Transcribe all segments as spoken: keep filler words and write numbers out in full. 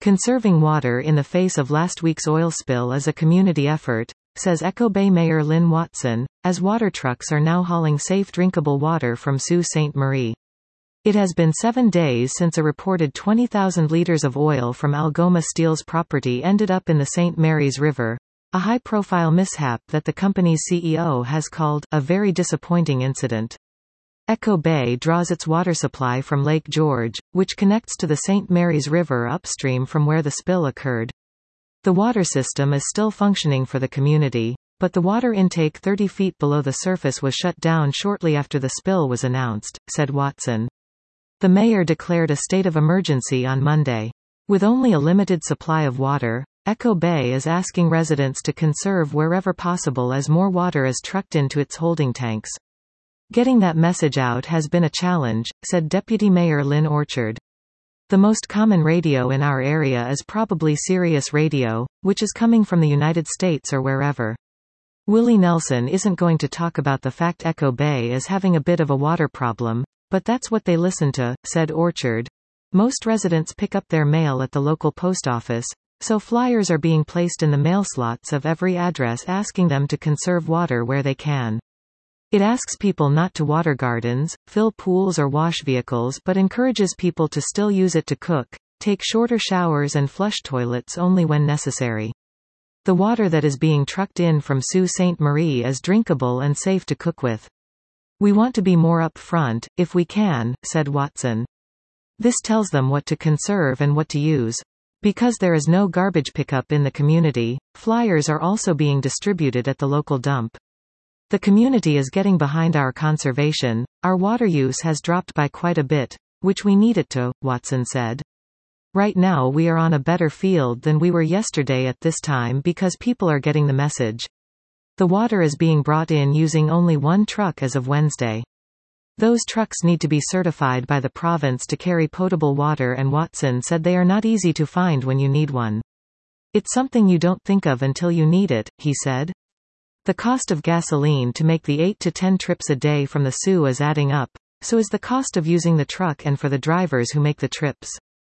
Conserving water in the face of last week's oil spill is a community effort, says Echo Bay Mayor Lynn Watson, as water trucks are now hauling safe drinkable water from Sault Ste. Marie. It has been seven days since a reported twenty thousand liters of oil from Algoma Steel's property ended up in the Saint Mary's River, a high-profile mishap that the company's C E O has called a very disappointing incident. Echo Bay draws its water supply from Lake George, which connects to the Saint Mary's River upstream from where the spill occurred. The water system is still functioning for the community, but the water intake thirty feet below the surface was shut down shortly after the spill was announced, said Watson. The mayor declared a state of emergency on Monday. With only a limited supply of water, Echo Bay is asking residents to conserve wherever possible as more water is trucked into its holding tanks. Getting that message out has been a challenge, said Deputy Mayor Lynn Orchard. The most common radio in our area is probably Sirius Radio, which is coming from the United States or wherever. Willie Nelson isn't going to talk about the fact Echo Bay is having a bit of a water problem, but that's what they listen to, said Orchard. Most residents pick up their mail at the local post office, so flyers are being placed in the mail slots of every address asking them to conserve water where they can. It asks people not to water gardens, fill pools or wash vehicles but encourages people to still use it to cook, take shorter showers and flush toilets only when necessary. The water that is being trucked in from Sault Ste. Marie is drinkable and safe to cook with. We want to be more up front, if we can, said Watson. This tells them what to conserve and what to use. Because there is no garbage pickup in the community, flyers are also being distributed at the local dump. The community is getting behind our conservation. Our water use has dropped by quite a bit, which we need it to, Watson said. Right now we are on a better field than we were yesterday at this time because people are getting the message. The water is being brought in using only one truck as of Wednesday. Those trucks need to be certified by the province to carry potable water, and Watson said they are not easy to find when you need one. It's something you don't think of until you need it, he said. The cost of gasoline to make the eight to ten trips a day from the Sault is adding up, so is the cost of using the truck and for the drivers who make the trips.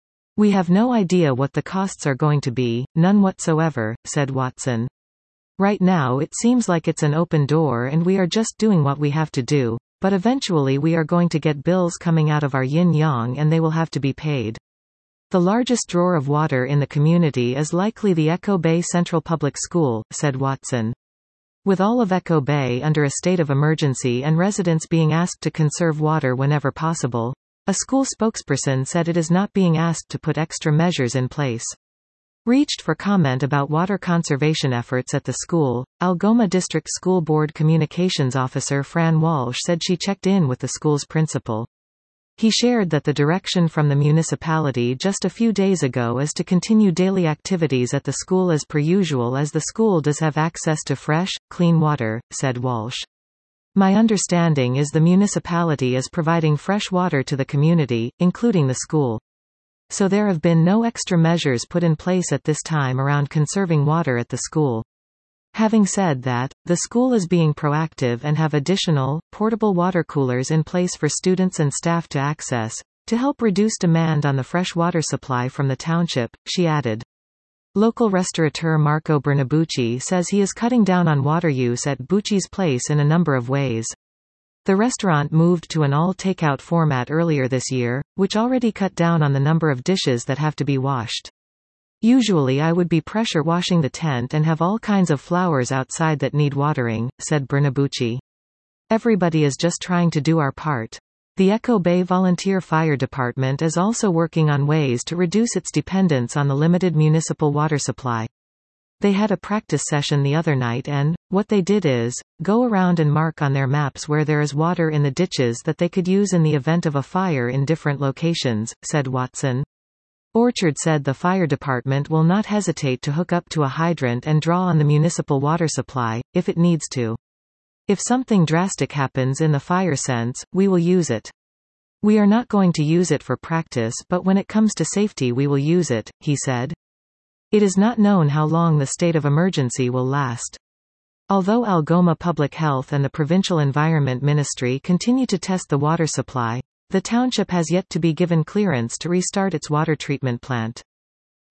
We have no idea what the costs are going to be, none whatsoever, said Watson. Right now it seems like it's an open door and we are just doing what we have to do, but eventually we are going to get bills coming out of our yin-yang and they will have to be paid. The largest drawer of water in the community is likely the Echo Bay Central Public School, said Watson. With all of Echo Bay under a state of emergency and residents being asked to conserve water whenever possible, a school spokesperson said it is not being asked to put extra measures in place. Reached for comment about water conservation efforts at the school, Algoma District School Board Communications Officer Fran Walsh said she checked in with the school's principal. He shared that the direction from the municipality just a few days ago is to continue daily activities at the school as per usual as the school does have access to fresh, clean water, said Walsh. My understanding is the municipality is providing fresh water to the community, including the school. So there have been no extra measures put in place at this time around conserving water at the school. Having said that, the school is being proactive and have additional, portable water coolers in place for students and staff to access, to help reduce demand on the fresh water supply from the township, she added. Local restaurateur Marco Bernabucci says he is cutting down on water use at Bucci's Place in a number of ways. The restaurant moved to an all-takeout format earlier this year, which already cut down on the number of dishes that have to be washed. Usually I would be pressure washing the tent and have all kinds of flowers outside that need watering, said Bernabucci. Everybody is just trying to do our part. The Echo Bay Volunteer Fire Department is also working on ways to reduce its dependence on the limited municipal water supply. They had a practice session the other night and, what they did is, go around and mark on their maps where there is water in the ditches that they could use in the event of a fire in different locations, said Watson. Orchard said the fire department will not hesitate to hook up to a hydrant and draw on the municipal water supply, if it needs to. If something drastic happens in the fire sense, we will use it. We are not going to use it for practice, but when it comes to safety we will use it, he said. It is not known how long the state of emergency will last. Although Algoma Public Health and the Provincial Environment Ministry continue to test the water supply, the township has yet to be given clearance to restart its water treatment plant.